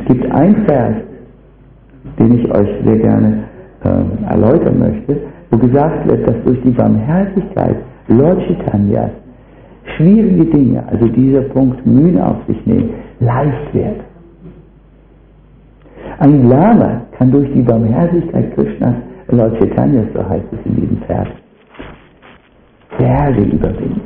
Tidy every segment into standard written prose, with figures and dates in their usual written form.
gibt einen Vers, den ich euch sehr gerne erläutern möchte, wo gesagt wird, dass durch die Barmherzigkeit Lord Chaitanyas schwierige Dinge, also dieser Punkt Mühen auf sich nehmen, leicht wird. Ein Lama kann durch die Barmherzigkeit Krishnas, Lord Chaitanyas, so heißt es in diesem Vers, Berge überwinden.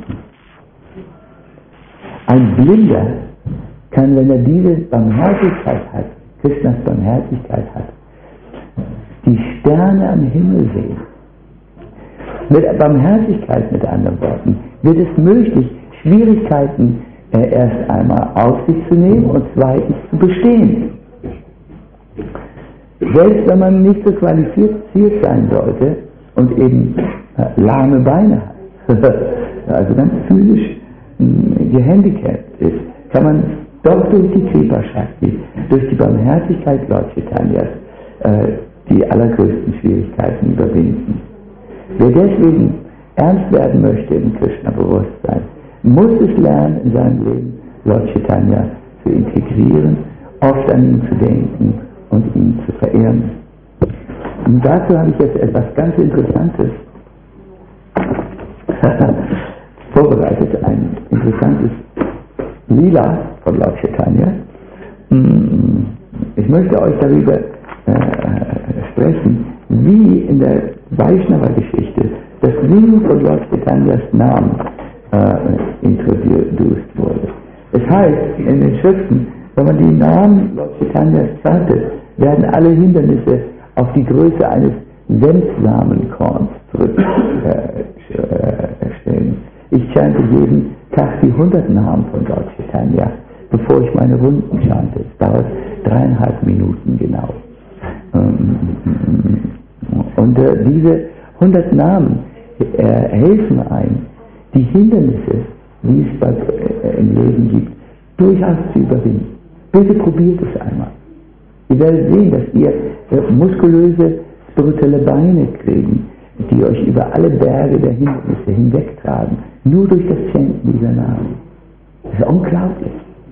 Ein Blinder kann, wenn er diese Barmherzigkeit hat, Krishnas Barmherzigkeit hat, die Sterne am Himmel sehen. Mit Barmherzigkeit, mit anderen Worten, wird es möglich, Schwierigkeiten erst einmal auf sich zu nehmen und zweitens zu bestehen. Selbst wenn man nicht so qualifiziert sein sollte und eben lahme Beine hat, also ganz physisch gehandicapt ist, kann man doch durch die Kripa Shakti, durch die Barmherzigkeit Lord Chaitanyas, die allergrößten Schwierigkeiten überwinden. Wer deswegen ernst werden möchte im Krishna-Bewusstsein, muss es lernen, in seinem Leben Lord Chaitanya zu integrieren, oft an ihn zu denken und ihn zu verehren. Und dazu habe ich jetzt etwas ganz Interessantes vorbereitet, ein interessantes Lila von Lord Chaitanya. Ich möchte euch darüber sprechen, wie in der Vaishnava-Geschichte das Singen von Lord Chaitanyas Namen introduziert wurde. Es heißt in den Schriften, wenn man die Namen Lord Chaitanyas chantet, werden alle Hindernisse auf die Größe eines Senfsamenkorns zurückstellen. Ich chante jeden Tag die 100 Namen von Lord Chaitanya, bevor ich meine Runden chante. Es dauert 3,5 Minuten genau. Und diese 100 Namen helfen einem, die Hindernisse, die es im Leben gibt, durchaus zu überwinden. Bitte probiert es einmal. Ihr werdet sehen, dass ihr muskulöse, spirituelle Beine kriegen, die euch über alle Berge der Hindernisse hinwegtragen, nur durch das Chanten dieser Namen. Das ist unglaublich.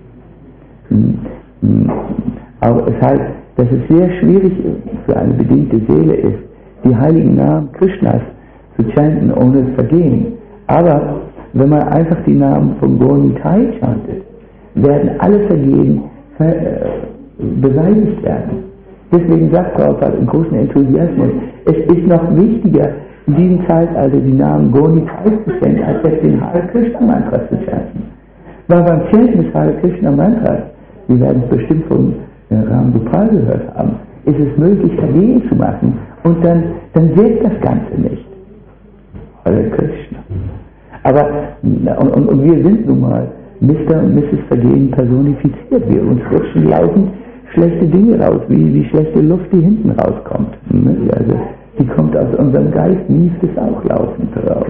Aber es heißt, dass es sehr schwierig für eine bedingte Seele ist, die heiligen Namen Krishnas zu chanten ohne Vergehen. Aber wenn man einfach die Namen von Gaur-Nitai chantet, werden alle Vergehen beseitigt werden. Deswegen sagt Prabhupada im großen Enthusiasmus, es ist noch wichtiger, in diesem Zeitalter die Namen Gaur-Nitai zu chanten, als jetzt den Hare Krishna Mantra zu chanten. Weil beim Chanten des Hare Krishna Mantras, wir werden es bestimmt von Ram Gopal gehört haben, ist es möglich, Vergehen zu machen und dann wirkt das Ganze nicht. Hare Krishna. Aber, und wir sind nun mal Mr. und Mrs. Vergehen personifiziert. Wir uns rutschen laufend schlechte Dinge raus, wie schlechte Luft, die hinten rauskommt. Also, die kommt aus unserem Geist, niest es auch laufend raus.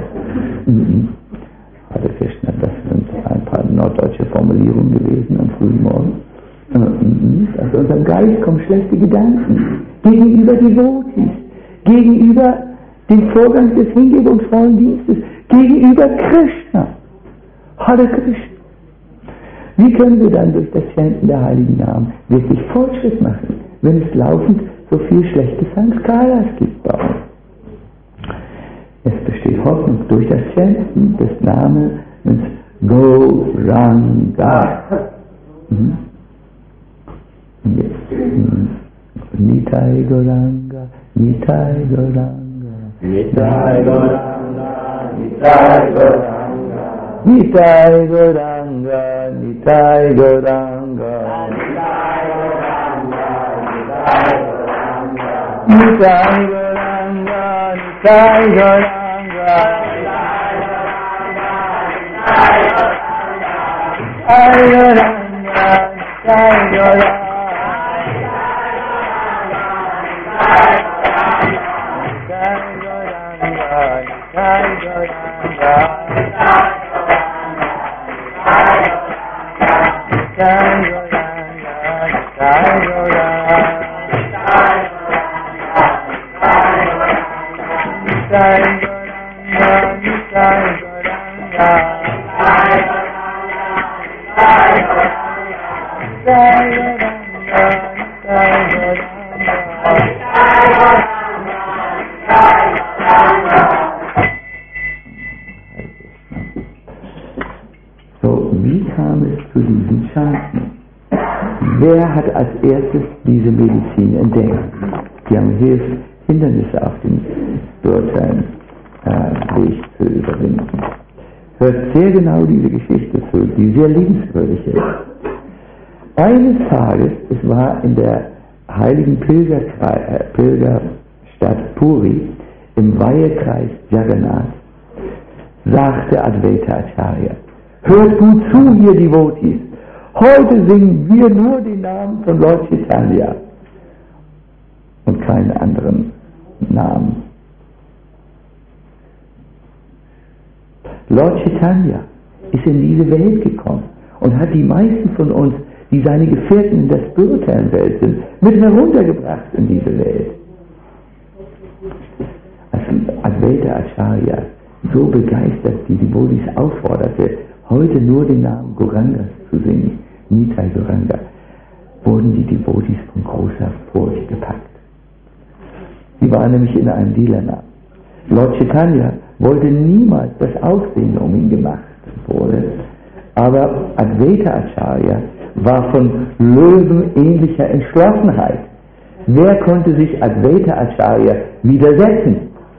Hare Krishna, das sind ein paar norddeutsche Formulierungen gewesen am frühen Morgen. Aus unserem Geist kommen schlechte Gedanken gegenüber Devotees, gegenüber dem Vorgang des hingebungsvollen Dienstes, gegenüber Krishna. Hare Krishna. Wie können wir dann durch das Chanten der heiligen Namen wirklich Fortschritt machen, wenn es laufend so viel schlechte Sanskaras gibt bei uns? Es besteht Hoffnung durch das Chanten des Namens Gauranga. Nitai Gauranga, Nitai Gauranga, Nitai Gauranga, Nitai Gauranga, Nitai Gauranga, Nitai Gauranga, Nitai Gauranga, Nitai Gauranga, Nitai Gauranga. Nitai So, wie kam es zu diesen Chanten? Wer hat als erstes diese Medizin entdeckt? Die haben hilft, Hindernisse auf dem spirituellen Weg zu überwinden. Hört sehr genau diese Geschichte zu, die sehr liebenswürdig ist. Eines Tages, es war in der heiligen Pilgerstadt Puri, im Weihekreis Jagannath, sagte Advaita Acharya: Hört gut zu, ihr Devotees, heute singen wir nur den Namen von Lord Chaitanya und keinen anderen Namen. Lord Chaitanya ist in diese Welt gekommen und hat die meisten von uns, die seine Gefährten in der spirituellen Welt sind, mit heruntergebracht in diese Welt. Als Advaita Acharya so begeistert die Devotees aufforderte, heute nur den Namen Gaurangas zu singen, Nitai Gauranga, wurden die Devotees von großer Furcht gepackt. Sie waren nämlich in einem Dilemma. Lord Chaitanya wollte niemals das Aufsehen um ihn gemacht wurde, aber Advaita Acharya war von löwenähnlicher Entschlossenheit. Wer konnte sich Advaita Acharya widersetzen?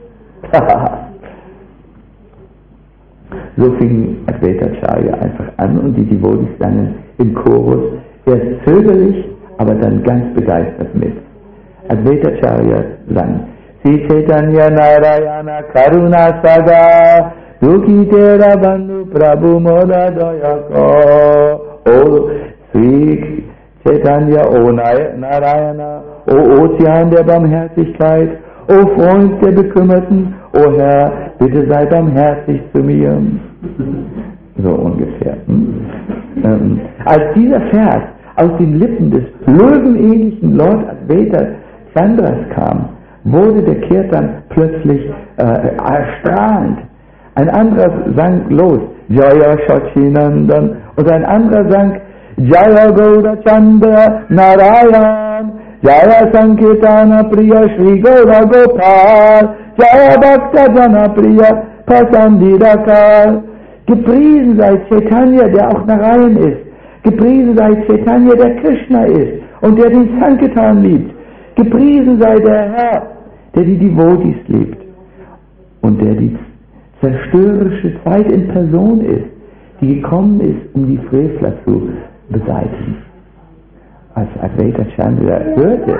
So fing Advaita Acharya einfach an und die Devotees sangen im Chorus erst zögerlich, aber dann ganz begeistert mit. Advaita Acharya sang: Sri Chaitanya Narayana Karuna Saga Dukhi Tera Bandhu Prabhu Moda Dayaka. O Sri Chaitanya, O Narayana, O Ozean der Barmherzigkeit, O Freund der Bekümmerten, O Herr, bitte sei barmherzig zu mir. So ungefähr. Als dieser Vers aus den Lippen des löwenähnlichen Lord Advaita Chandras kam, wurde der Kirtan plötzlich erstrahlend. Ein anderer sang los, Jaya Shachinandan, und ein anderer sang Jaya Gaura Chandra Narayan, Jaya Sankirtana Priya Shri Gaura Gopal, Jaya Bhakta Jana Priya Pasandidakar. Gepriesen sei Chaitanya, der auch Narayan ist. Gepriesen sei Chaitanya, der Krishna ist und der den Sankirtan liebt. Gepriesen sei der Herr, der die Devotees liebt und der die zerstörerische Zeit in Person ist, die gekommen ist, um die Frevler zu beseitigen. Als Advaita Chandra hörte,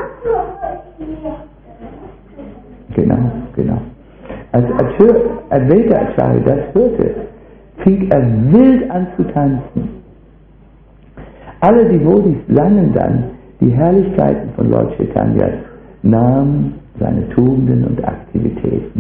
als Advaita Acharya das hörte, fing er wild an zu tanzen. Alle Devotees sangen dann die Herrlichkeiten von Lord Chaitanya, nahmen seine Tugenden und Aktivitäten.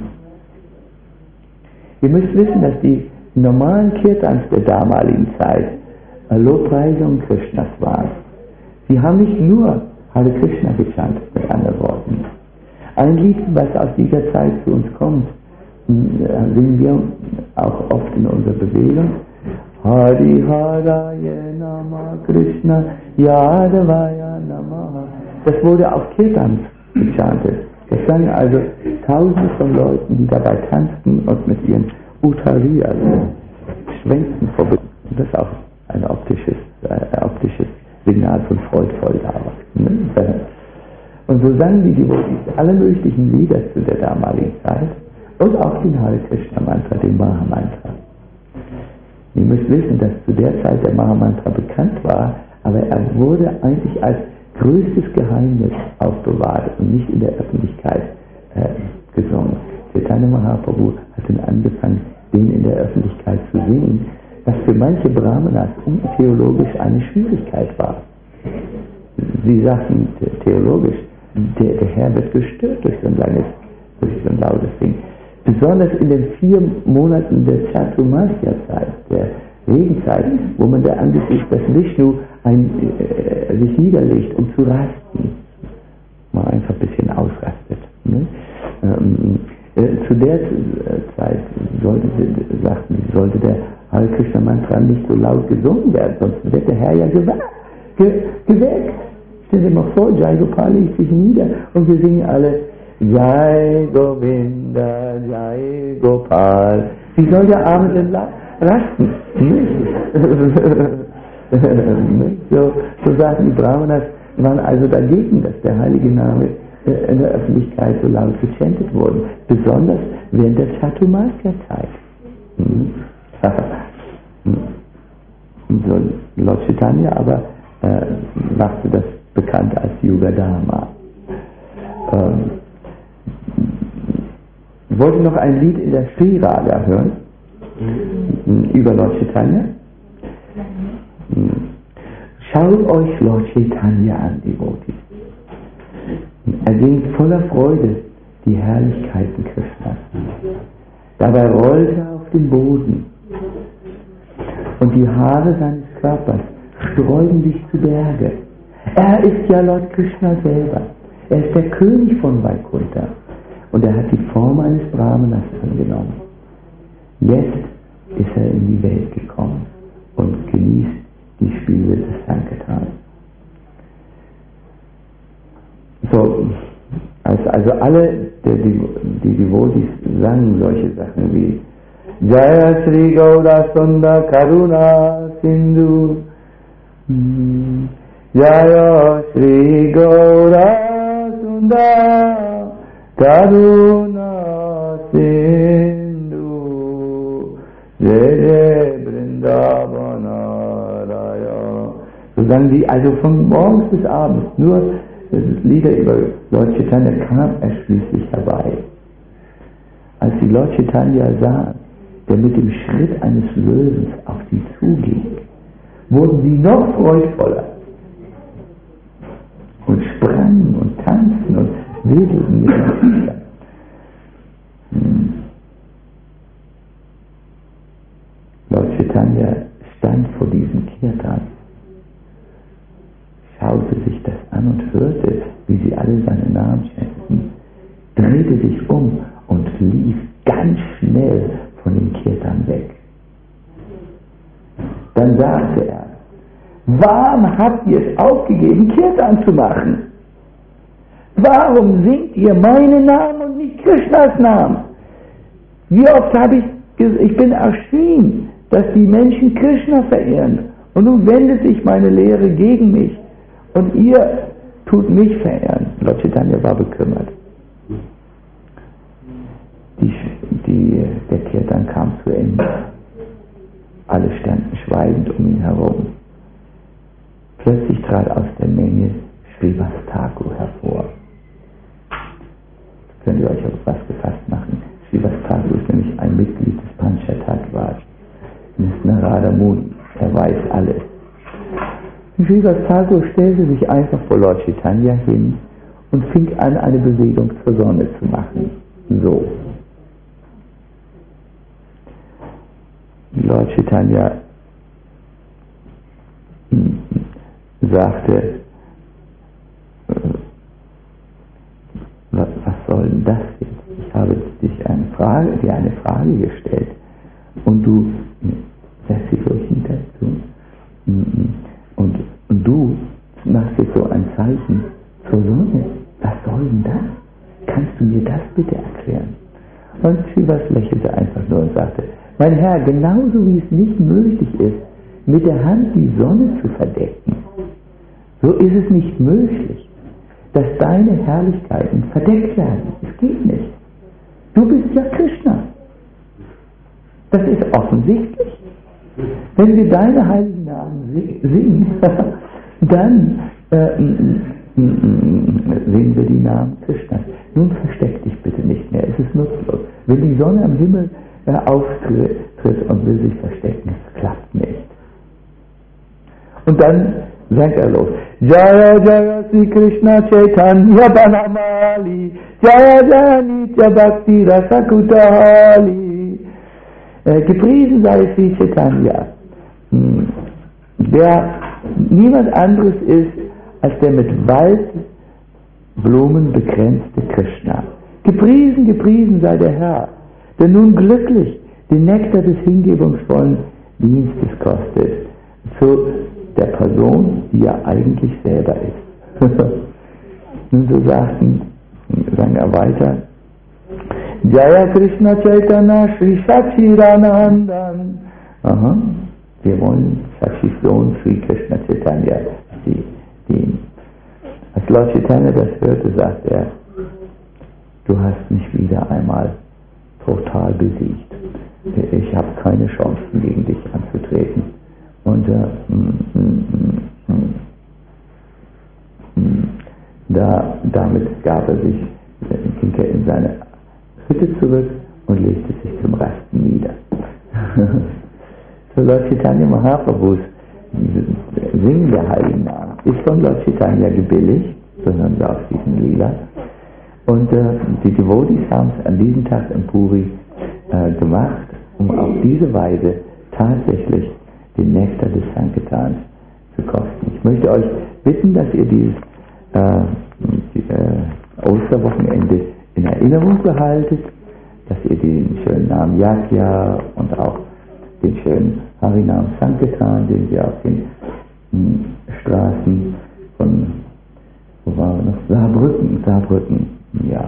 Ihr müsst wissen, dass die normalen Kirtans der damaligen Zeit Lobpreisungen Krishnas waren. Sie haben nicht nur Hare Krishna gechantet, mit anderen Worten. Ein Lied, was aus dieser Zeit zu uns kommt, singen wir auch oft in unserer Bewegung. Hari Haraya Nama Krishna Yadavaya Namaha. Das wurde auf Kirtans gechantet. Das sangen also Tausende von Leuten, die dabei tanzten und mit ihren Uttariyas schwenkten vorbei. Das ist auch ein optisches Signal von freudvoll da war. Und so sangen die Devotees alle möglichen Lieder zu der damaligen Zeit und auch den Hare Krishna Mantra, den Maha Mantra. Ihr müsst wissen, dass zu der Zeit der Maha Mantra bekannt war, aber er wurde eigentlich als größtes Geheimnis aufbewahrt und nicht in der Öffentlichkeit gesungen. Chaitanya Mahaprabhu hat dann angefangen, den in der Öffentlichkeit zu singen, was für manche Brahmanas theologisch eine Schwierigkeit war. Sie sagten theologisch, der Herr wird gestört durch so ein lautes Ding. Besonders in den 4 Monaten der Chaturmasya-Zeit, der Regenzeit, wo man da angesichts, dass Vishnu sich niederlegt, um zu rasten. Mal einfach ein bisschen ausrastet. Ne? Zu der Zeit sollte der Hare Krishna Mantra nicht so laut gesungen werden, sonst wird der Herr ja geweckt. Stell dir mal vor, Jai Gopal legt sich nieder und wir singen alle Jai Govinda, Jai Gopal. Wie soll der Arme denn rasten? So sagen die Brahmanas, waren also dagegen, dass der heilige Name in der Öffentlichkeit so laut gechantet wurde. Besonders während der Chaturmasya-Zeit. So Lord Chaitanya aber machte das bekannt als Yuga Dharma. Ich wollte noch ein Lied in der Sri Raga hören über Lord Chaitanya. Schaut euch Lord Chaitanya an, Devotees. Er singt voller Freude die Herrlichkeiten Krishnas. Dabei rollt er auf den Boden und die Haare seines Körpers sträuben sich zu Berge. Er ist ja Lord Krishna selber. Er ist der König von Vaikuntha und er hat die Form eines Brahmanas angenommen. Jetzt ist er in die Welt gekommen und genießt die Spiele des Sankirtan. So, also alle die Devotees sangen solche Sachen wie Jaya Sri Gaura Sunda Karuna Sindhu Jaya Sri Gaura Sunda Karuna Sindhu Jai Vrindavana Raya. So sangen die also von morgens bis abends nur Lieder über Lord Chaitanya, kam er schließlich herbei. Als die Lord Chaitanya sahen, der mit dem Schritt eines Löwens auf sie zuging, wurden sie noch freudvoller und sprangen und tanzten und wedelten mit den Füßern. Lord Chaitanya stand vor diesem Kirtan, schaute sich das an und hörte, wie sie alle seinen Namen schätzten, drehte sich um und lief ganz schnell von dem Kirtan weg. Dann sagte er, warum habt ihr es aufgegeben, Kirtan zu machen? Warum singt ihr meinen Namen und nicht Krishnas Namen? Wie oft habe ich bin erschienen, dass die Menschen Krishna verehren und nun wendet sich meine Lehre gegen mich. Und ihr tut mich verehren. Lord Chaitanya war bekümmert. Der Kirtan kam zu Ende. Alle standen schweigend um ihn herum. Plötzlich trat aus der Menge Srivas Thakur hervor. Jetzt könnt ihr euch auf was gefasst machen. Srivas Thakur ist nämlich ein Mitglied des Panchatattva. Das ist Narada Muni. Er weiß alles. Srivas Thakur stellte sich einfach vor Lord Chaitanya hin und fing an, eine Bewegung zur Sonne zu machen. So. Lord Chaitanya sagte, was soll denn das jetzt? Ich habe dir eine Frage gestellt und du setzt dich ruhig hinter zu. Und du machst jetzt so ein Zeichen zur Sonne. Was soll denn das? Kannst du mir das bitte erklären? Und Srivas lächelte einfach nur und sagte, mein Herr, genauso wie es nicht möglich ist, mit der Hand die Sonne zu verdecken, so ist es nicht möglich, dass deine Herrlichkeiten verdeckt werden. Es geht nicht. Du bist ja Krishna. Das ist offensichtlich. Wenn wir deine heiligen Namen singen, dann sehen wir die Namen Krishnas. Nun versteck dich bitte nicht mehr, es ist nutzlos. Wenn die Sonne am Himmel auftritt und will sich verstecken, es klappt nicht. Und dann sagt er los, Jaya Jaya Sri Krishna Chaitanya Banamali, Jaya Jaya Nitya Bhakti Rasakutali. Gepriesen sei Sri Chaitanya, der niemand anderes ist als der mit Waldblumen bekränzte Krishna. Gepriesen, gepriesen sei der Herr, der nun glücklich den Nektar des hingebungsvollen Dienstes kostet, zu der Person, die er eigentlich selber ist. Und so sagen er weiter, Jaya Krishna Chaitanya Sri Sachidanandan. Aha, wir wollen Sachi Sohn Sri Krishna Chaitanya dienen. Als Lord Chaitanya das hörte, sagt er, du hast mich wieder einmal total besiegt. Ich habe keine Chancen gegen dich anzutreten. Und damit ging er in seine Hütte zurück und legte sich zum Rasten nieder. So Lord Chaitanya Mahaprabhus Singen der Heiligen Namen ist von Lord Chaitanya gebilligt, sondern auf diesen Lila. Und die Devotees haben es an diesem Tag in Puri gemacht, um auf diese Weise tatsächlich den Nektar des Sankirtans zu kosten. Ich möchte euch bitten, dass ihr dieses Osterwochenende in Erinnerung behaltet, dass ihr den schönen Namen Yakya und auch den schönen Harinam Sankirtan, den wir auf den Straßen von, wo waren wir noch? Saarbrücken, ja,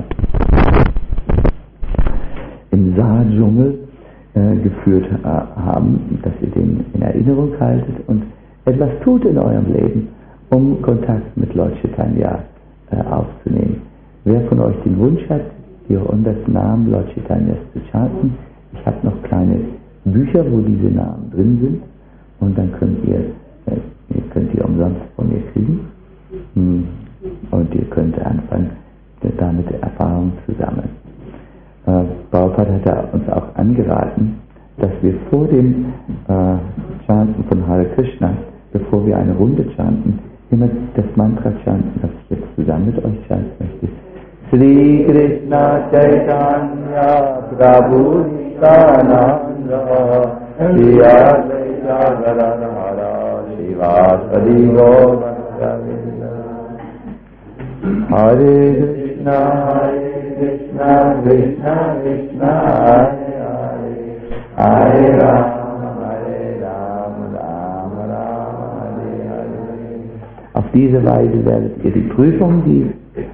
im Saar-Dschungel geführt haben, dass ihr den in Erinnerung haltet und etwas tut in eurem Leben, um Kontakt mit Lord Chaitanya aufzunehmen. Wer von euch den Wunsch hat, die 100 Namen Lord Chaitanyas zu chanten, ich habe noch kleine Bücher, wo diese Namen drin sind, und dann könnt ihr umsonst von mir kriegen, und ihr könnt anfangen, damit Erfahrung zu sammeln. Prabhupada hat uns auch angeraten, dass wir vor dem Chanten von Hare Krishna, bevor wir eine Runde chanten, immer das Mantra chanten, das ich jetzt zusammen mit euch chanten möchte. Sri Krishna Chaitanya Prabhu Nityananda Shri Advaita Gadadhara Srivasadi Gauravinda. Hare Krishna Krishna Krishna Hare Hare Hare Ram Ram Hare Hare. Auf diese Weise werdet ihr die Prüfung, die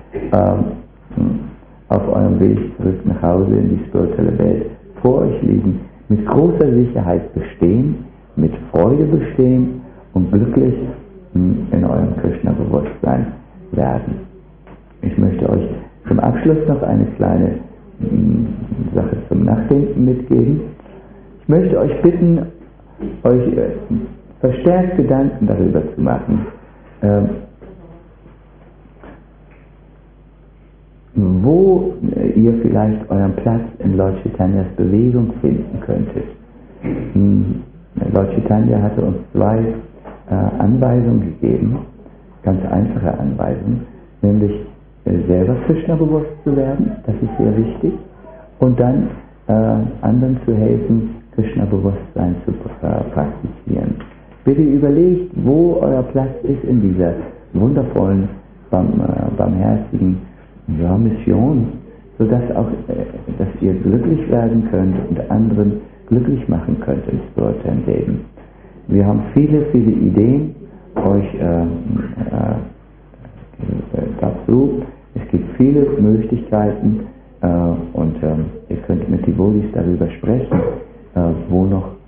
auf eurem Weg zurück nach Hause in die spirituelle Welt vor euch liegen, mit großer Sicherheit bestehen, mit Freude bestehen und glücklich in eurem Krishna-Bewusstsein werden. Ich möchte euch zum Abschluss noch eine kleine Sache zum Nachdenken mitgeben. Ich möchte euch bitten, euch verstärkt Gedanken darüber zu machen, wo ihr vielleicht euren Platz in Lord Chaitanyas Bewegung finden könntet. Lord Chaitanya hatte uns 2 Anweisungen gegeben, ganz einfache Anweisungen, nämlich selber Krishna bewusst zu werden, das ist sehr wichtig, und dann anderen zu helfen, Krishna Bewusstsein zu praktizieren. Bitte überlegt, wo euer Platz ist in dieser wundervollen, barmherzigen Mission, sodass dass ihr glücklich werden könnt und anderen glücklich machen könnt im spirituellen Leben. Wir haben viele, viele Ideen euch dazu. Es gibt viele Möglichkeiten und ihr könnt mit Devotees darüber sprechen, wo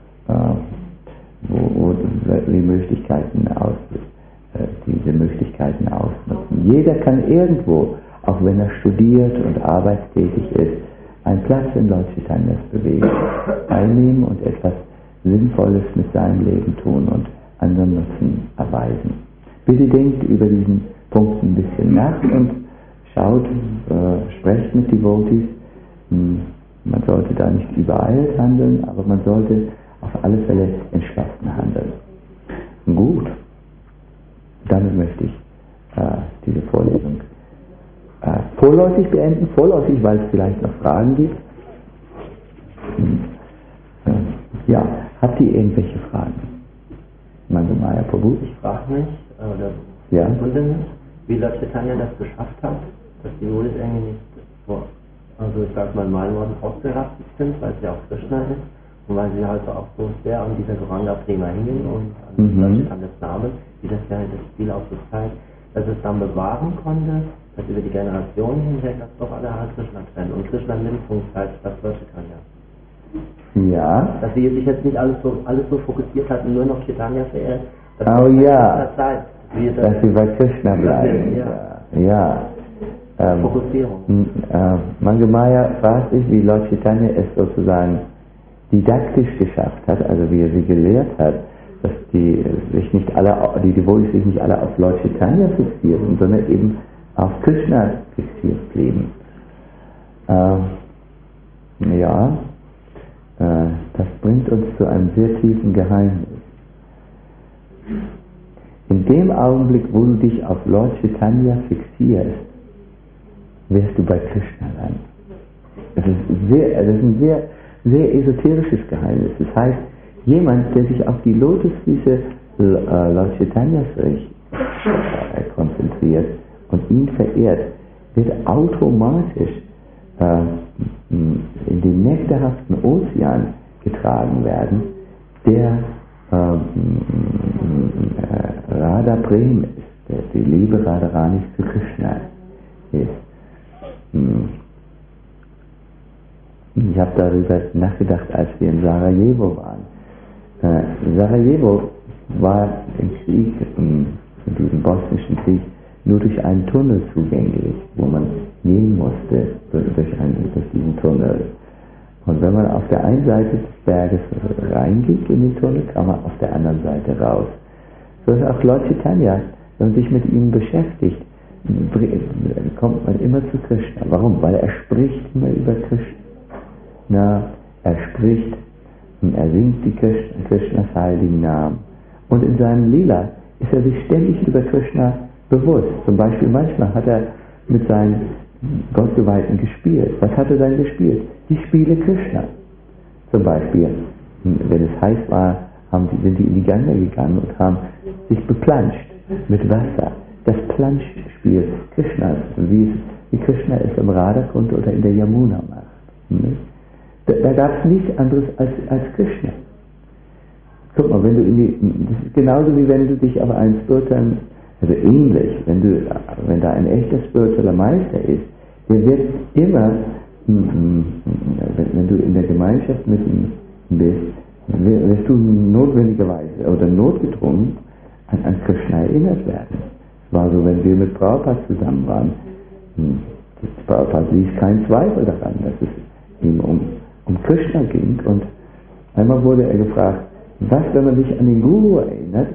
die Möglichkeiten diese Möglichkeiten ausnutzen. Jeder kann irgendwo, auch wenn er studiert und arbeitstätig ist, einen Platz in Lord Chaitanyas Bewegung einnehmen und etwas Sinnvolles mit seinem Leben tun und anderen Nutzen erweisen. Bitte denkt über diesen Punkt ein bisschen nach und schaut, sprecht mit Devotees. Man sollte da nicht übereilt handeln, aber man sollte auf alle Fälle entschlossen handeln. Gut, damit möchte ich diese Vorlesung vorläufig beenden, weil es vielleicht noch Fragen gibt. Ja, habt ihr irgendwelche Fragen? Mandamaya Prabhu? Ich frage mich, oder wundere mich, wie Lord Chaitanya das geschafft hat, dass die Urengel nicht also ich sag mal in meinen Worten, ausgerastet sind, weil sie auch Krishna ist und weil sie halt auch so sehr an dieser Goranga Prema hingen und an Lord Chaitanyas Namen, wie das während des Spielaufs zeigt. dass es dann bewahren konnte, dass über die Generationen hinweg das doch alle Hare Krishna kennen und Krishna im Mittelpunkt bleibt, das Lord Chaitanya. Ja. Dass sie sich jetzt nicht alles so fokussiert hat und nur noch Chaitanya verehrt. Oh ja. Zeit, dass sie bei Krishna bleiben. Ja. Fokussierung. Mangamaya fragt sich, wie Lord Chaitanya es sozusagen didaktisch geschafft hat, also wie er sie gelehrt hat, dass die Devotees sich nicht alle auf Lord Chaitanya fixieren, sondern eben auf Krishna fixiert blieben. Das bringt uns zu einem sehr tiefen Geheimnis. In dem Augenblick, wo du dich auf Lord Chaitanya fixierst, wirst du bei Krishna landen. Das ist ein sehr, sehr esoterisches Geheimnis. Das heißt, jemand, der sich auf die Lotusfüße Lord Chaitanyas konzentriert und ihn verehrt, wird automatisch in den nektarhaften Ozean getragen werden, der Radha Prem ist, die Liebe Radharanis zu Krishna ist. Ich habe darüber nachgedacht, als wir in Sarajevo waren. Sarajevo war im Krieg, in diesem bosnischen Krieg, nur durch einen Tunnel zugänglich, wo man gehen musste durch diesen Tunnel. Und wenn man auf der einen Seite des Berges reinging in den Tunnel, kam man auf der anderen Seite raus. So ist auch Lord Chaitanya, wenn man sich mit ihm beschäftigt, kommt man immer zu Krishna. Warum? Weil er spricht immer über Krishna. Er spricht und er singt die Krishnas heiligen Namen. Und in seinem Lila ist er sich ständig über Krishna bewusst. Zum Beispiel manchmal hat er mit seinen Gottgeweihten gespielt. Was hat er dann gespielt? Die Spiele Krishna. Zum Beispiel, wenn es heiß war, sind die in die Ganga gegangen und haben sich beplanscht mit Wasser. Das Planschspiel Krishnas, wie Krishna es im Radha-Kund oder in der Yamuna macht. Da gab es nichts anderes als Krishna. Guck mal, das ist genauso wie wenn du dich auf einen spirituellen, also ähnlich, wenn da ein echter spiritueller Meister ist, der wird immer, wenn du in der Gemeinschaft mit ihm bist, wirst du notwendigerweise oder notgedrungen an Krishna erinnert werden. Es war so, wenn wir mit Prabhupada zusammen waren, Prabhupada ließ keinen Zweifel daran, dass es ihm um Krishna ging, und einmal wurde er gefragt, was, wenn man sich an den Guru erinnert,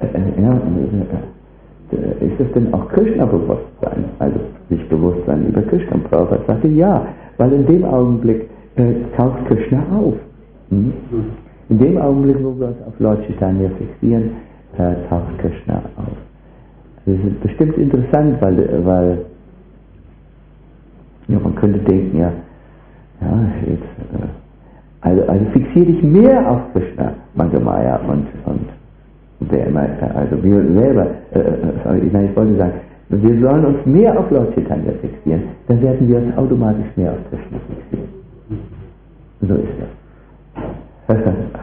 ist das denn auch Krishna-Bewusstsein, also sich Bewusstsein über Krishna? Und Prabhupada sagte, ja, weil in dem Augenblick taucht Krishna auf. In dem Augenblick, wo wir uns auf Lord Chaitanya fixieren, taucht Krishna auf. Das ist bestimmt interessant, weil man könnte denken, also fixiere dich mehr auf Krishna, Mangamaya, und wer immer, also wir selber, ich wollte sagen, wir sollen uns mehr auf Lord Chaitanya fixieren, dann werden wir uns automatisch mehr auf Krishna fixieren. So ist das.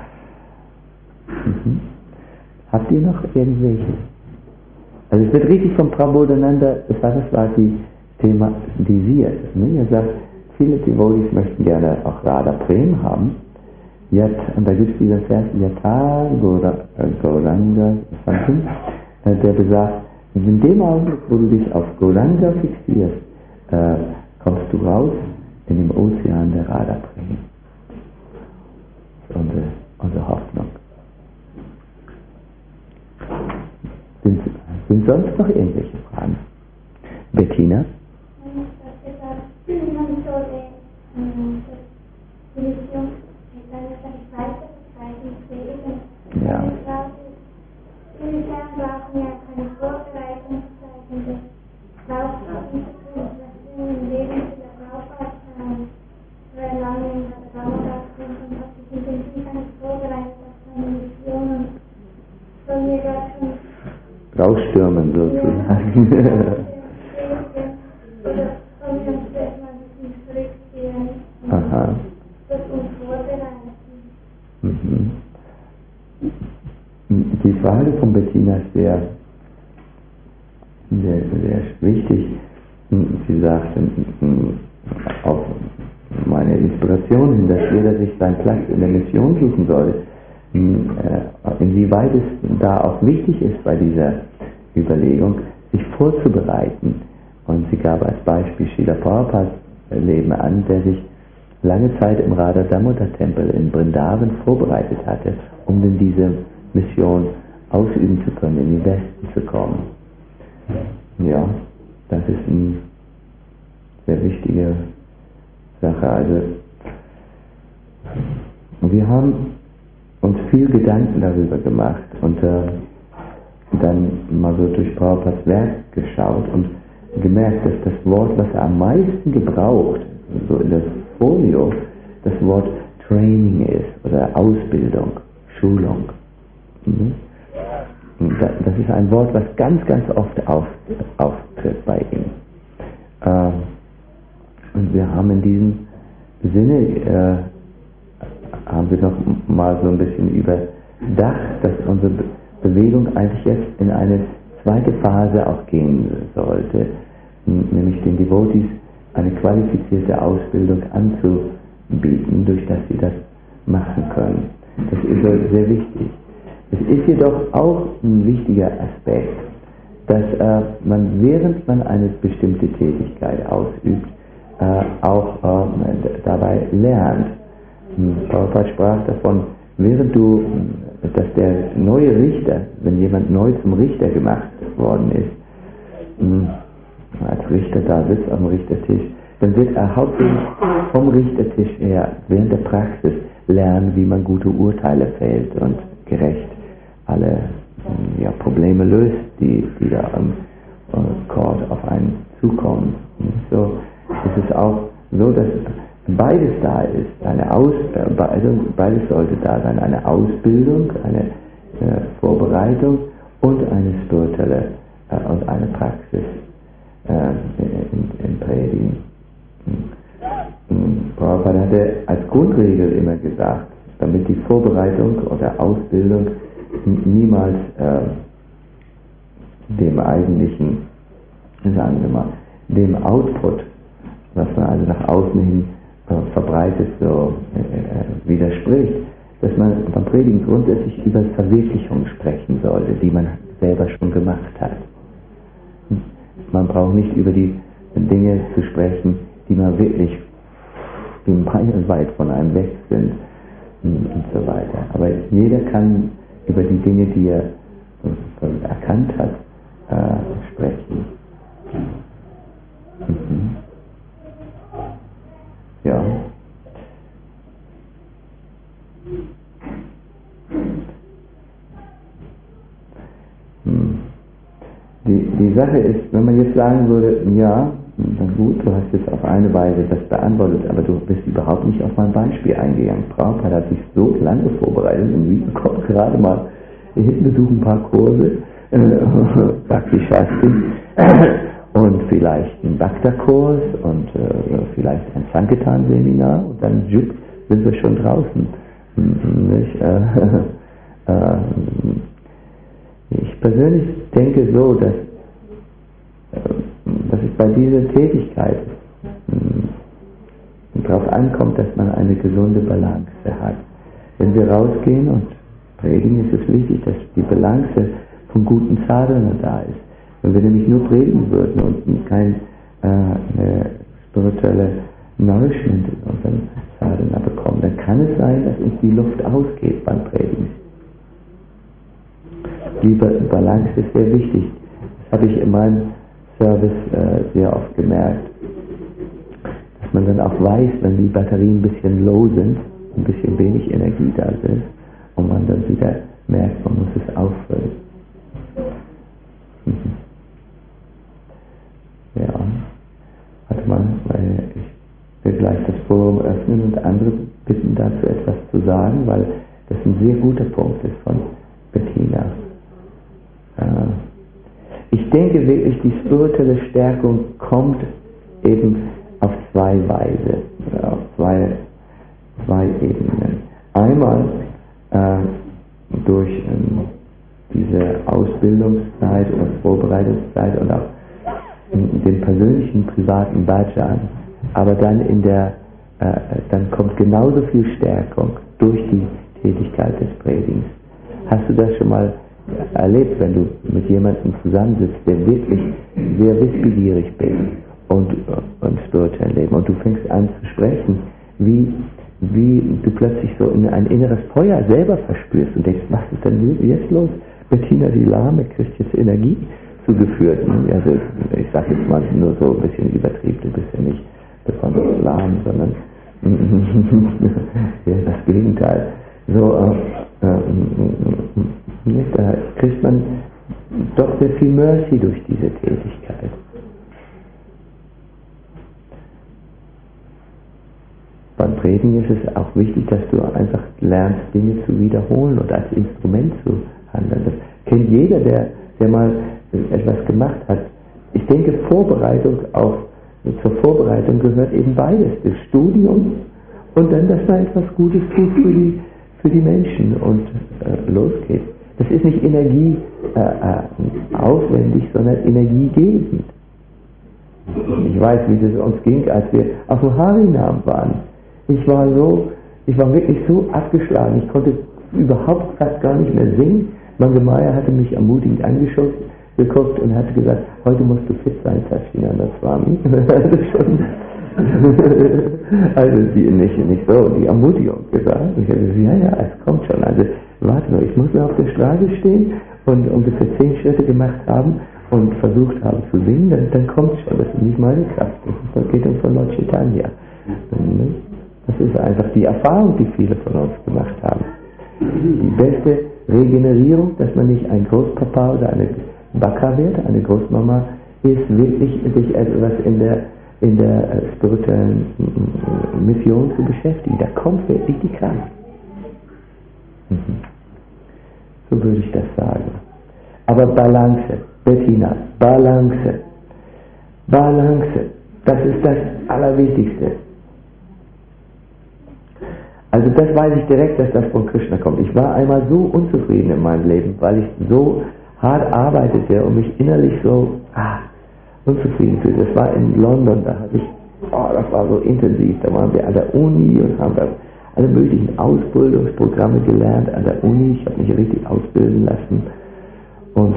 Habt ihr noch irgendwelche? Also es wird richtig vom Prabodhananda Saraswati thematisiert. Ne? Er sagt, viele Devotees möchten gerne auch Radha Prem haben. Und da gibt es diesen Vers, Yata Gauranga something, der besagt, in dem Augenblick, wo du dich auf Gauranga fixierst, kommst du raus in dem Ozean der Radha Prem. Das ist unsere Hoffnung. Sind sonst noch irgendwelche Fragen? Bettina? Ja. Rausstürmen sozusagen. Aha. Die Frage von Bettina ist sehr sehr, sehr wichtig. Sie sagte auf meine Inspiration hin, dass jeder sich seinen Platz in der Mission suchen soll. Inwieweit es da auch wichtig ist bei dieser Überlegung, sich vorzubereiten. Und sie gab als Beispiel Srila Prabhupads Leben an, der sich lange Zeit im Radha Damodar Tempel in Vrindavan vorbereitet hatte, um denn diese Mission ausüben zu können, in den Westen zu kommen. Ja, das ist eine sehr wichtige Sache. Also, wir haben uns viel Gedanken darüber gemacht und dann mal so durch Prabhupads Werk geschaut und gemerkt, dass das Wort, was er am meisten gebraucht, so in der Folio, das Wort Training ist oder Ausbildung, Schulung. Das ist ein Wort, was ganz, ganz oft auftritt bei ihm. Und wir haben in diesem Sinne haben wir noch mal so ein bisschen überdacht, dass unsere Bewegung eigentlich jetzt in eine zweite Phase auch gehen sollte, nämlich den Devotees eine qualifizierte Ausbildung anzubieten, durch das sie das machen können. Das ist sehr wichtig. Es ist jedoch auch ein wichtiger Aspekt, dass man, während man eine bestimmte Tätigkeit ausübt, auch dabei lernt. Prabhupada sprach davon, dass der neue Richter, wenn jemand neu zum Richter gemacht worden ist, als Richter da sitzt am Richtertisch, dann wird er hauptsächlich vom Richtertisch her während der Praxis lernen, wie man gute Urteile fällt und gerecht alle Probleme löst, die da am Court auf einen zukommen. So ist es auch so, dass beides da ist, beides sollte da sein, eine Ausbildung, eine Vorbereitung und eine spirituelle und eine Praxis in Predigen. Prabhupada hatte als Grundregel immer gesagt, damit die Vorbereitung oder Ausbildung niemals dem eigentlichen, sagen wir mal, dem Output, was man also nach außen hin verbreitet, so widerspricht, dass man beim Predigen grundsätzlich über Verwirklichung sprechen sollte, die man selber schon gemacht hat. Man braucht nicht über die Dinge zu sprechen, die man wirklich meilenweit von einem weg sind und so weiter. Aber jeder kann über die Dinge, die er erkannt hat, sprechen. Ja. Die Sache ist, wenn man jetzt sagen würde, ja, na gut, du hast jetzt auf eine Weise das beantwortet, aber du bist überhaupt nicht auf mein Beispiel eingegangen. Prabhupada hat sich so lange vorbereitet und wie kommt gerade mal hinten, besuchen ein paar Kurse, Bhakti Shastri und vielleicht einen Bhakta-Kurs und vielleicht ein Sankirtan-Seminar und dann sind wir schon draußen. Ich persönlich denke so, dass es bei dieser Tätigkeit darauf ankommt, dass man eine gesunde Balance hat. Wenn wir rausgehen und predigen, ist es wichtig, dass die Balance von guten Sadhana da ist. Wenn wir nämlich nur predigen würden und kein spirituelle Nourishment in unserem Sadhana bekommen, dann kann es sein, dass uns die Luft ausgeht beim Predigen. Die Balance ist sehr wichtig. Das habe ich in meinem Service sehr oft gemerkt, dass man dann auch weiß, wenn die Batterien ein bisschen low sind, ein bisschen wenig Energie da ist und man dann wieder merkt, man muss es auffüllen. Ja, warte mal, weil ich will gleich das Forum öffnen und andere bitten dazu etwas zu sagen, weil das ein sehr guter Punkt ist von Bettina. Ich denke wirklich, die spirituelle Stärkung kommt eben auf zwei Weise, oder auf zwei Ebenen. Einmal durch diese Ausbildungszeit oder Vorbereitungszeit und auch den persönlichen, privaten Bhajan, aber dann dann kommt genauso viel Stärkung durch die Tätigkeit des Predigens. Hast du das schon mal erlebt, wenn du mit jemandem zusammensitzt, der wirklich sehr wissbegierig ist und spirituell leben und du fängst an zu sprechen, wie du plötzlich so in ein inneres Feuer selber verspürst und denkst, was ist denn jetzt los? Bettina die Lahme kriegt jetzt Energie zugeführt. Also ich sage jetzt mal nur so ein bisschen übertrieben, du bist ja nicht besonders lahm, sondern ja, das Gegenteil. So, da kriegt man doch sehr viel Mercy durch diese Tätigkeit. Beim Predigen ist es auch wichtig, dass du einfach lernst, Dinge zu wiederholen und als Instrument zu handeln. Das kennt jeder, der mal etwas gemacht hat. Ich denke, zur Vorbereitung gehört eben beides, das Studium und dann, dass man etwas Gutes tut für die Menschen und losgeht. Das ist nicht Energie aufwendig, sondern energiegebend. Ich weiß, wie es uns ging, als wir auf dem Harinam waren. Ich war wirklich so abgeschlagen, ich konnte überhaupt fast gar nicht mehr singen. Mangemaya hatte mich ermutigend angeguckt und hatte gesagt, heute musst du fit sein, Sachinanda Swami. Also nicht so, die Ermutigung gesagt. Ich habe gesagt, ja, es kommt schon. Also warte nur, ich muss nur auf der Straße stehen und ungefähr 10 Schritte gemacht haben und versucht haben zu singen, dann kommt schon. Das ist nicht meine Kraft. Das geht um von Lord Chaitanya. Das ist einfach die Erfahrung, die viele von uns gemacht haben. Die beste Regenerierung, dass man nicht ein Großpapa oder eine Baka wird, eine Großmama, ist wirklich sich etwas in der spirituellen Mission zu beschäftigen. Da kommt wirklich die Kraft. So würde ich das sagen. Aber Balance, Bettina, Balance. Das ist das Allerwichtigste. Also das weiß ich direkt, dass das von Krishna kommt. Ich war einmal so unzufrieden in meinem Leben, weil ich so hart arbeitete und mich innerlich so unzufrieden fühlte. Das war in London, das war so intensiv. Da waren wir an der Uni und haben da alle möglichen Ausbildungsprogramme gelernt an der Uni. Ich habe mich richtig ausbilden lassen. Und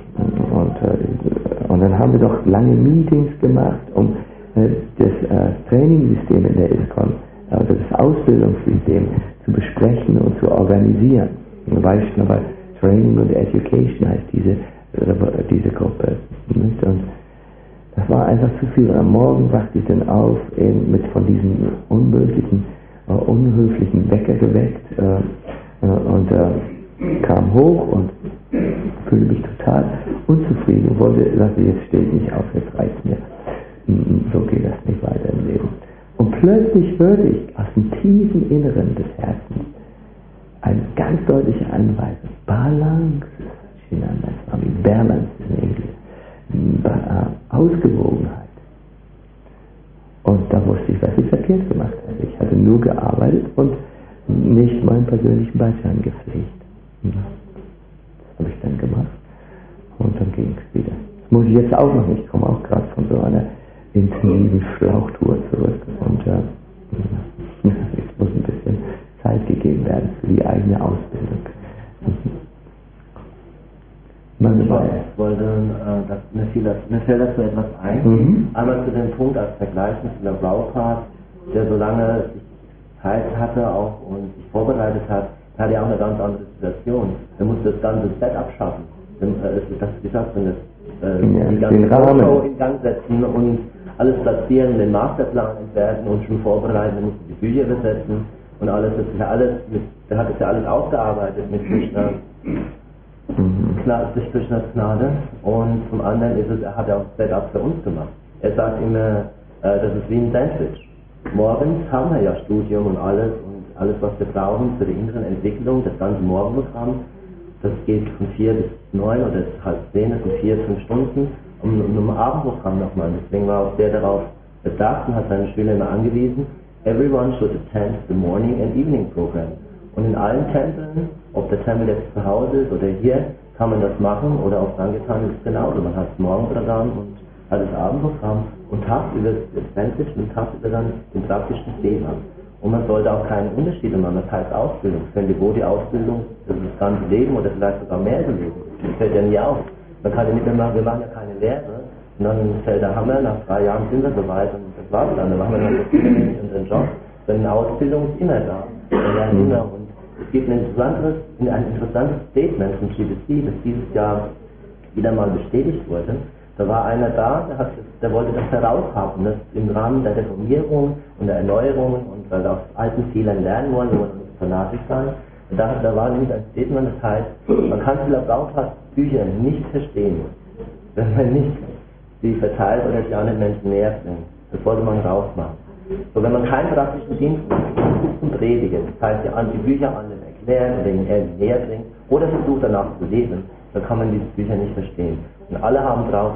dann haben wir doch lange Meetings gemacht, um das Trainingssystem in der ISKCON, also das Ausbildungssystem zu besprechen und zu organisieren. Vaishnava Training und Education heißt diese Gruppe. Und das war einfach zu viel. Am Morgen wachte ich dann auf, mit von diesem unhöflichen Wecker geweckt und kam hoch und fühlte mich total unzufrieden und wollte, jetzt stehe ich nicht auf, jetzt reicht mir. So geht das nicht weiter im Leben. Und plötzlich hörte ich aus dem tiefen Inneren des Herzens eine ganz deutliche Anweisung. Balance, Balance in Englisch. Ausgewogenheit. Und da wusste ich, was ich verkehrt gemacht hatte. Ich hatte nur gearbeitet und nicht meinen persönlichen Bhajan gepflegt. Das habe ich dann gemacht und dann ging es wieder. Das muss ich jetzt auch noch nicht. Ich komme auch gerade von so einer intensiven Schlauchtour zurück und jetzt muss ein bisschen Zeit gegeben werden für die eigene Ausbildung. Ich wollte, mir fällt dazu etwas ein. Einmal zu dem Punkt als Vergleich mit der Prabhupada, der so lange Zeit hatte auch und sich vorbereitet hat, der hatte ja auch eine ganz andere Situation. Er musste das ganze Set abschaffen. Wie sagt man das? Die ganze Show in Gang setzen und alles platzieren, den Masterplan entwerfen und schon vorbereiten, er musste die Bücher besetzen und alles, der hat das ja alles aufgearbeitet mit Krishna. Durch Krishnas Gnade und zum anderen hat er auch das Setup für uns gemacht. Er sagt immer, das ist wie ein Sandwich. Morgens haben wir ja Studium und alles was wir brauchen für die inneren Entwicklung, das ganze Morgenprogramm, das geht von 4 bis 9 oder halb 10, das sind 4-5 Stunden und im Abendprogramm nochmal. Deswegen war auch der darauf bedacht und hat seine Schüler immer angewiesen, everyone should attend the morning and evening program. Und in allen Tempeln, ob der Tempel jetzt zu Hause ist oder hier, kann man das machen oder auch angetan ist es genauso. Man hat das Morgenprogramm und hat das Abendprogramm und tagsüber das Fantasy und tagsüber dann den praktischen Thema. Und man sollte auch keine Unterschiede machen, das heißt Ausbildung. Wenn die Body-Ausbildung das ganze Leben oder vielleicht sogar mehr Leben, das fällt ja nie auf. Man kann ja nicht mehr machen, wir machen ja keine Lehre und dann fällt der Hammer, nach 3 Jahren sind wir soweit und das war's dann machen wir dann nicht unseren Job. Denn eine Ausbildung ist immer da. Wir lernen immer und es gibt ein interessantes Statement von GBC, das dieses Jahr wieder mal bestätigt wurde. Da war einer da, der wollte das heraushaben, das im Rahmen der Reformierung und der Erneuerung und weil wir aus alten Fehlern lernen wollen, wir wollen nicht fanatisch sein. Und da war nämlich ein Statement, das heißt, man kann viele Bücher nicht verstehen, wenn man nicht sie verteilt oder die anderen Menschen näher bringt. Das sollte man rausmachen. So, wenn man keinen praktischen Dienst macht, zum Predigen, das heißt, die Bücher anderen erklären oder ihnen näher bringen oder versucht danach zu lesen, dann kann man diese Bücher nicht verstehen. Und alle haben darauf,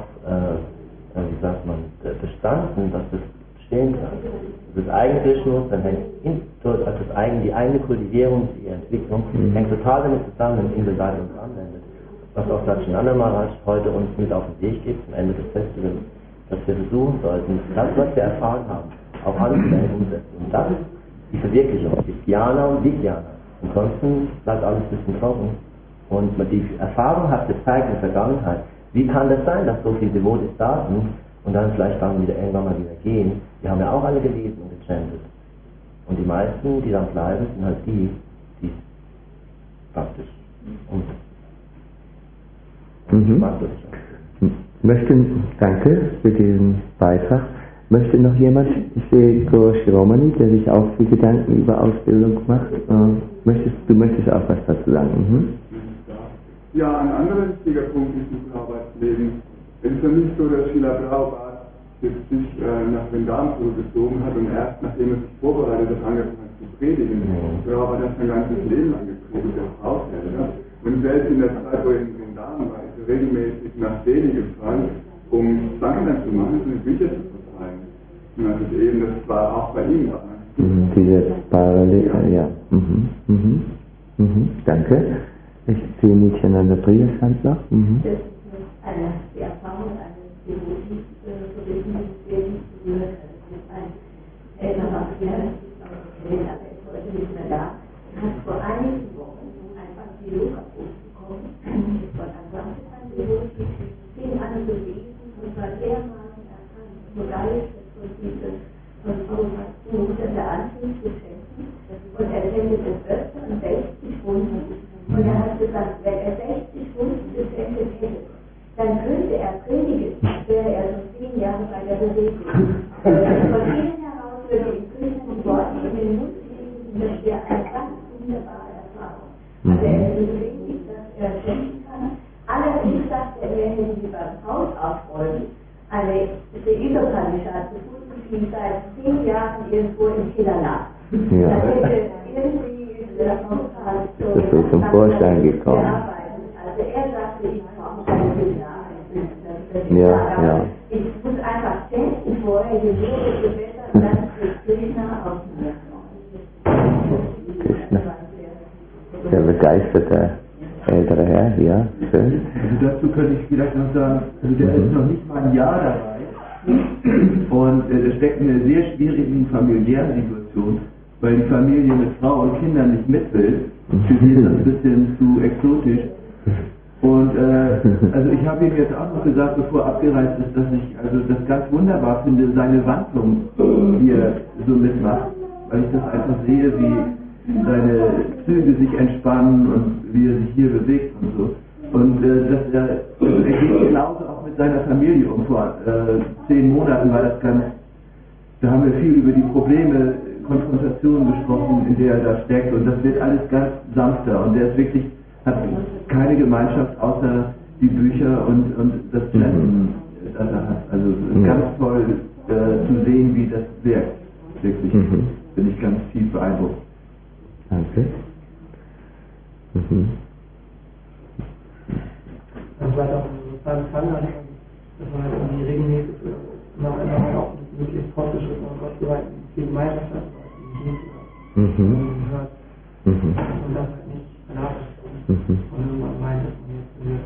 bestanden, dass das stehen kann. Das Eigenkirchenmus, dann hängt die eigene Kultivierung, die Entwicklung, hängt total damit zusammen, wenn Inselseite uns anwendet. Was auch Satchitananda Maharaj heute uns mit auf den Weg gibt, zum Ende des Festivals, dass wir versuchen sollten, das, was wir erfahren haben, auch anzuwenden, umsetzen. Und das ist die Verwirklichung, die Dhyana und Vijnana. Ansonsten bleibt alles ein bisschen trocken. Und die Erfahrung hat gezeigt in der Vergangenheit, wie kann das sein, dass so viele Devotis da sind und dann vielleicht dann wieder irgendwann mal wieder gehen. Die haben ja auch alle gelesen und gechantet. Und die meisten, die dann bleiben, sind halt die praktisch Danke für diesen Beitrag. Möchte noch jemand, ich sehe Guru Shiromani, der sich auch viel Gedanken über Ausbildung macht. Du möchtest auch was dazu sagen? Ja, ein anderer wichtiger Punkt ist im Arbeitsleben. Es ist ja nicht so, dass Srila Prabhupada sich nach Vrindavan zurückgezogen hat und erst nachdem er sich vorbereitet hat, angefangen hat zu predigen. Prabhupada hat sein ganzes Leben lang gepredigt, auch Haushälter. Und selbst in der Zeit, wo er in Vrindavan war, ist er regelmäßig nach Delhi gefahren, um Sankirtan zu machen und Bücher zu verteilen. Und das ist eben, das war auch bei ihm da. Diese Parallele, ja. Danke. Ich sehe Nityananda Priya-Sand noch. Das ist die Erfahrung eines Devotis, so wissen wir, gehört. Das ist ein älterer Herr, aber er ist heute nicht mehr da. Er hat vor einigen Wochen einfach die Yoga-Buch bekommen, von einem Sankirtan-Devoti, fing an zu lesen und war dermaßen erkannt, begeistert von der Anschluss zu schenken. Und er sendet es öfter und 60 Stunden. Und er hat gesagt, wenn er 60 Stunden gesendet hätte, dann könnte er predigen, wäre er schon 10 Jahre bei der Bewegung. Von ihnen heraus würde ich Krishnas Worte in den Mund legen, das wäre eine ganz wunderbare Erfahrung. Also er ist so wichtig, dass er schenken kann. Allerdings sagt er, wenn wir sie beim Haus aufräumen, eine Upanishad gefunden, die seit 10 Jahren irgendwo im Keller lag. Ja. Da hätte irgendwie der Haushalt so das ist zum Vorschein gekommen. Also er sagte, ich brauche keine Bilder. Ja. Ich muss einfach testen vorher, je so desto besser, und dann kriegt Krishna aus mir. Krishna. Der begeisterte ältere Herr, ja, schön. Also dazu könnte ich vielleicht noch sagen, also der ist noch nicht mal ein Jahr dabei und er steckt in einer sehr schwierigen familiären Situation, weil die Familie mit Frau und Kindern nicht mit will. Für die ist das ein bisschen zu exotisch. Und also ich habe ihm jetzt auch noch gesagt, bevor er abgereist ist, dass ich also das ganz wunderbar finde, seine Wandlung, die er so mitmacht, weil ich das einfach sehe, wie seine Züge sich entspannen und wie er sich hier bewegt und so. Und dass er geht genauso auch mit seiner Familie um. Vor 10 Monaten war das ganz, da haben wir viel über die Probleme, Konfrontationen gesprochen, in der er da steckt, und das wird alles ganz sanfter, und der ist wirklich, hat keine Gemeinschaft außer die Bücher und das Treffen, das er hat. Also ganz toll zu sehen, wie das wirkt. Wirklich bin ich ganz tief beeindruckt. Danke. Das war doch beim Fangern, das war halt die regelmäßig nach einer auch wirklich fortgeschritten und Gott geweiht viel Gemeinschaft gehört. Und das halt nicht vernachlässigt. Und man meint, dass man jetzt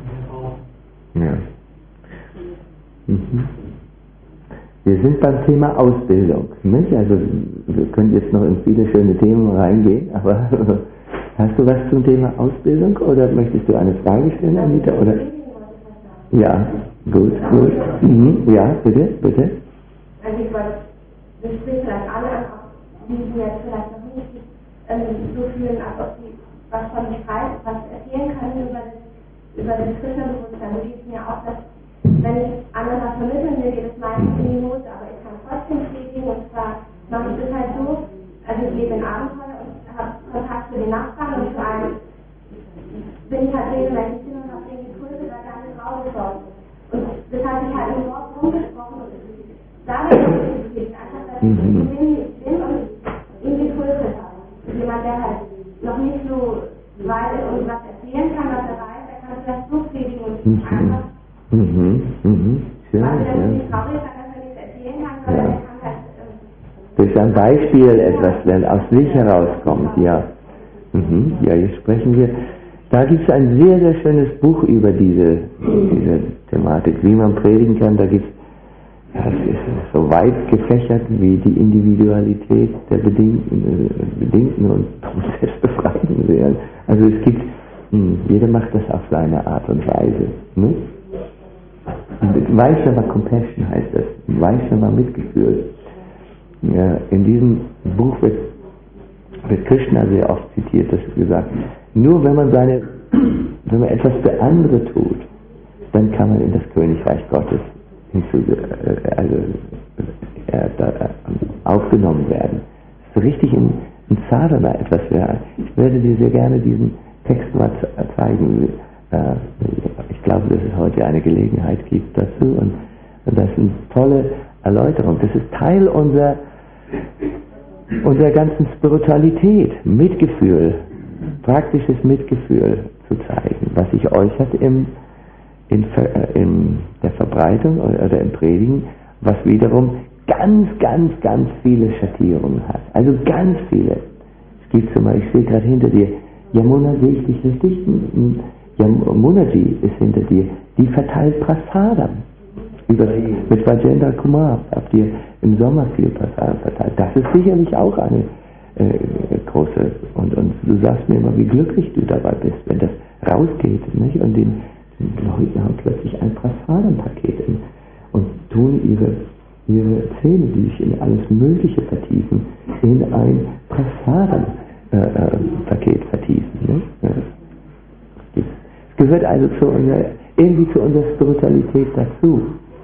Wir sind beim Thema Ausbildung, nicht? Also wir können jetzt noch in viele schöne Themen reingehen, aber hast du was zum Thema Ausbildung oder möchtest du eine Frage stellen, Anita? Oder? Ja, gut. Ja, bitte. Also ich wollte, das spricht vielleicht alle an, die jetzt vielleicht noch nicht so fühlen, als ob sie was von sich was erzählen können über das Krishna-Bewusstsein. Und die ist mir auch, dass wenn ich anderen was vermitteln will, geht es meistens in die Hose, aber ich kann trotzdem predigen und zwar mache ich das halt so, also ich lebe in Abenteuer und habe Kontakt zu den Nachbarn und vor allem bin ich halt regelmäßig hin und habe irgendwie Kurse bei gar nicht rausgekommen. Und das hat sich halt im Wort rumgesprochen und dadurch geht es einfach, dass ich bin und irgendwie Kurse habe. Jemand, der halt noch nicht so weit ist und was erzählen kann, was er weiß, der kann vielleicht so predigen und einfach Schön, also das schön. ist nicht traurig, dass er nichts erzählen kann, sondern er kann halt Durch ein Beispiel etwas, wenn aus sich herauskommt, ja. Ja, jetzt sprechen wir. Da gibt es ein sehr, sehr schönes Buch über diese Thematik, wie man predigen kann. Da gibt es, das ist so weit gefächert wie die Individualität der Bedingten und Prozessbefreiten werden. Also es gibt, jeder macht das auf seine Art und Weise. Ne? Vaishnava Compassion heißt das, Vaishnava Mitgefühl. Ja, in diesem Buch wird Krishna sehr oft zitiert, das ist gesagt, nur wenn man etwas für andere tut, dann kann man in das Königreich Gottes aufgenommen werden. So richtig in Sadhana etwas wäre. Ich werde dir sehr gerne diesen Text mal zeigen. Ich glaube, dass es heute eine Gelegenheit gibt dazu und das ist eine tolle Erläuterung. Das ist Teil unserer ganzen Spiritualität, Mitgefühl, praktisches Mitgefühl zu zeigen, was sich äußert in der Verbreitung oder im Predigen, was wiederum ganz viele Schattierungen hat. Also ganz viele. Es gibt zum Beispiel, ich sehe gerade hinter dir, Yamuna, sehe ich dich richtig? Yamunaji ist hinter dir, die verteilt Prasadam. Mit Vajendra Kumar habt ihr im Sommer viel Prasadam verteilt. Das ist sicherlich auch eine große, und du sagst mir immer, wie glücklich du dabei bist, wenn das rausgeht, nicht? Und den Leuten haben plötzlich ein Prasadam-Paket und tun ihre Zähne, die sich in alles Mögliche vertiefen, in ein Prasadam-Paket vertiefen. Ne? Es gehört also irgendwie zu unserer Spiritualität dazu.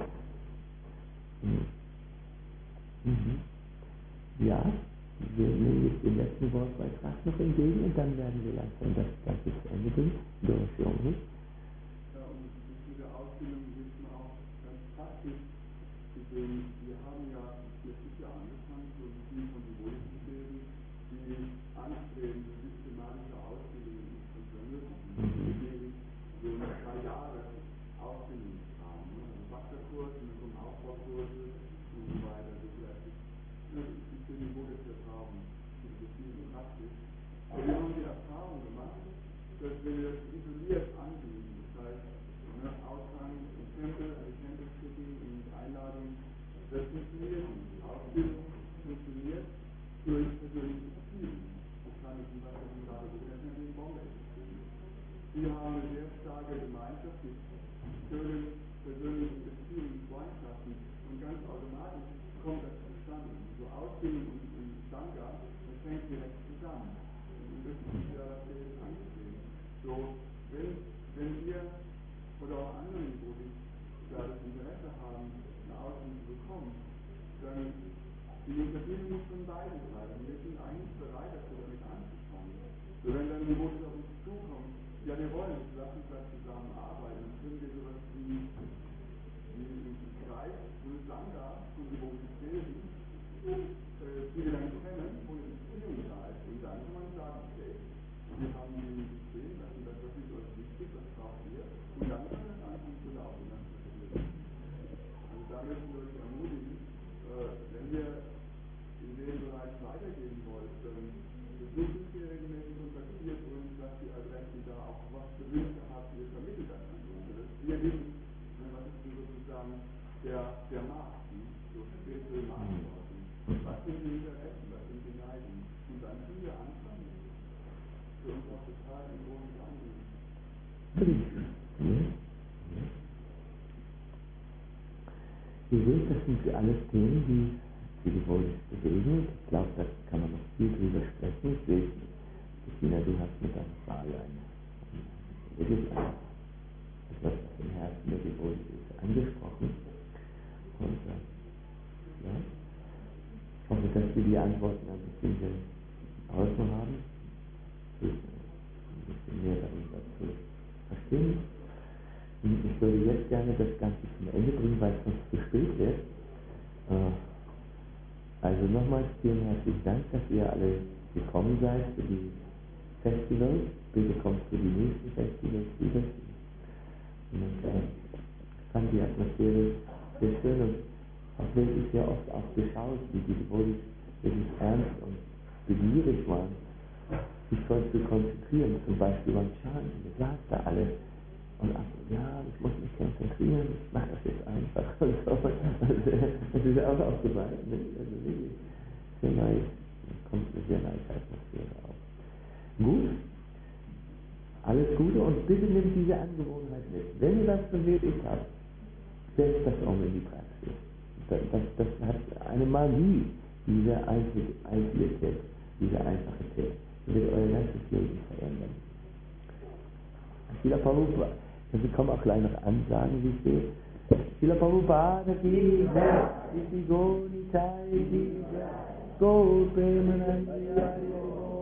Ja, wir nehmen jetzt den letzten Wortbeitrag noch entgegen und dann werden wir langsam das Ganze zu Ende bringen. Durchführung, nicht? Ja, und diese Ausbildung ist auch ganz praktisch gesehen. Wir haben ja 40 Jahre angefangen, so viel von den Wohlfühlsystem, die anstreben, systematische Ausbildung von Journalisten, die so 2 Jahre Ausbildung haben. Also Masterkurs, und dann kommen Aufbaukurse und so weiter. Ich bin die Wohlfühlserfahrung, die Beziehung praktisch. Und wir haben die Erfahrung gemacht, dass wir das isoliert angehen. Das heißt, Ausgang im Tempel, an die Tempel schicken und Einladung, das funktioniert nicht. Die Ausbildung funktioniert durch persönliche Beziehungen. Das kann ich zum Beispiel in Lade Bruder in Bombe existieren. Wir haben eine sehr starke Gemeinschaft mit schönen persönlichen Beziehungen, Freundschaften und ganz automatisch kommt das zustande. So Ausbildung und Sangha, das hängt direkt zusammen. Und das ist ja, was wir jetzt angesehen. So, wenn wir oder auch andere Buddhisten da das Interesse haben, eine Ausbildung zu bekommen, dann die Unterstützung muss von beiden Seiten. Wir sind eigentlich bereit, dazu damit anzufangen. So, wenn dann die Buddhisten auf uns zukommen, ja, wir wollen, lass uns da zusammenarbeiten, dann können wir sowas wie einen Kreis, so eine Sangha, so die Buddhisten bilden, die wir dann kennen, wo eine Beziehung da ist. Und dann kann man sagen, okay, wir haben die System, das ist uns wichtig, das braucht ihr. Und dann kann das anfangen zu laufen. Also da müssen wir euch ermutigen, wenn wir in dem Bereich weitergehen wollen, dann besuchen wir regelmäßig, kontaktiert uns, dass die Adressen da auch was für Wünsche habt, ihr vermittelt das an uns. Wir wissen, was ist sozusagen der Macht, so spirituelle Machtordnung. Was sind die Interessen, was sind die Neigungen? Und dann können wir anfangen, für uns auch total im großen Anliegen. Ihr seht, das sind alles Themen, die wohl bewegen. Ich glaube, da kann man noch viel drüber sprechen. Ich sehe, Christina, du hast mit deiner Frage wirklich etwas im Herzen der Geburt ist angesprochen. Und ja, ich hoffe, dass wir die Antworten ein bisschen geholfen haben, ein bisschen mehr darüber zu verstehen. Und ich würde jetzt gerne das Ganze zum Ende bringen, weil es sonst zu spät wird. Also nochmals vielen herzlichen Dank, dass ihr alle gekommen seid für die Festivals. Bitte kommt für die nächsten Festivals wieder. Und ich fand die Atmosphäre sehr schön und habe wirklich sehr oft auch geschaut, wie die Devotees wirklich ernst und begierig waren, sich voll zu konzentrieren. Zum Beispiel beim Chant, ihr saßt da alle und ja, ich muss mich konzentrieren, ich mache das jetzt einfach und so. Das ist auch aufgefallen, ne? Also wirklich sehr nice, kommt eine sehr nice Atmosphäre auf. Gut, alles Gute und bitte nehmt diese Angewohnheit mit. Wenn ihr das von mir habt, setzt das um in die Praxis. Das hat eine Magie, diese Einzelität, diese einfache Tipp. Die wird euer ganzes Leben verändern. Srila Prabhupada, wir kommen auch gleich noch Ansagen, wie ich sehe. Srila Prabhupada ki jai, Iti Go Nitai ki jai, Go Premanandi Hari Om.